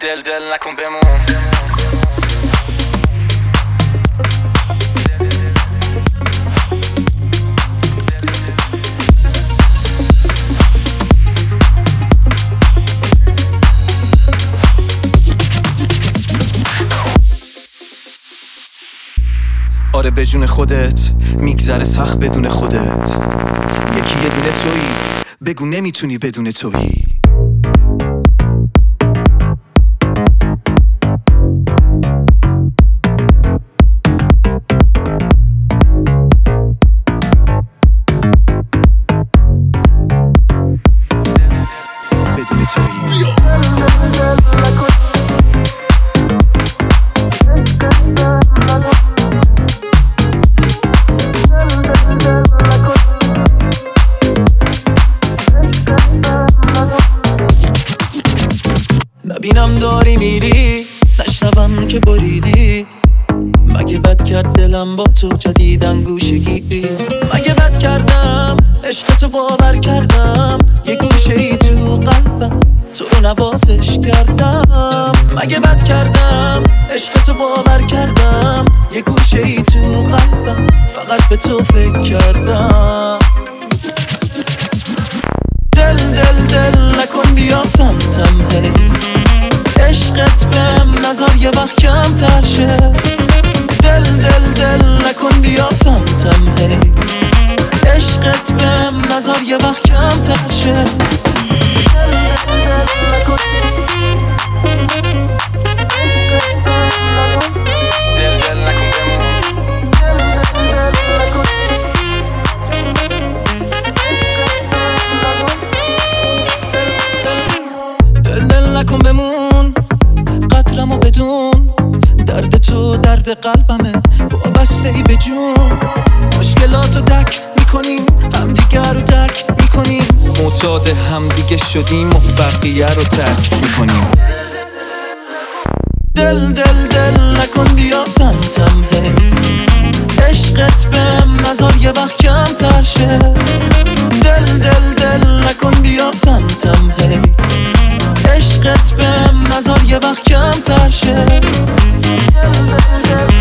دل نکن بمون. آره به جون خودت میگذره سخت بدون خودت. یکی یه دونه تویی، بگو نمیتونی بدون تویی. بدون تویی. نبینم داری میری، نشنوم که بریدی. مگه بد کرد دلم با تو جدیدن گوشه گیری؟ مگه بد کردم عشقتو باور کردم، یه گوشه ای تو قلبم تو رو نوازش کردم. مگه بد کردم عشقتو باور کردم، یه گوشه ای تو قلبم فقط به تو فکر کردم. دل نکن بیا سمتم هی، عشقت بهم نظر یه وقت کم تر شه. دل نکن بیا سمتم هی، عشقت بهم نظر یه وقت کم تر شه. دل نکن بمون. دل نکن بمون، قدرمو بدون. درد تو درد قلبمه، وابسته ای به جون. مشکلاتو درک میکنیم، همدیگه رو درک میکنیم. معتاد همدیگه شدیم و بقیه رو ترک میکنیم. دل نکن بیا سمتم هی، عشقت بهم نظر یه وقت کم تر شه. دل نکن بیا سمتم هی، عشقت بهم نظر یه وقت کم تر شه.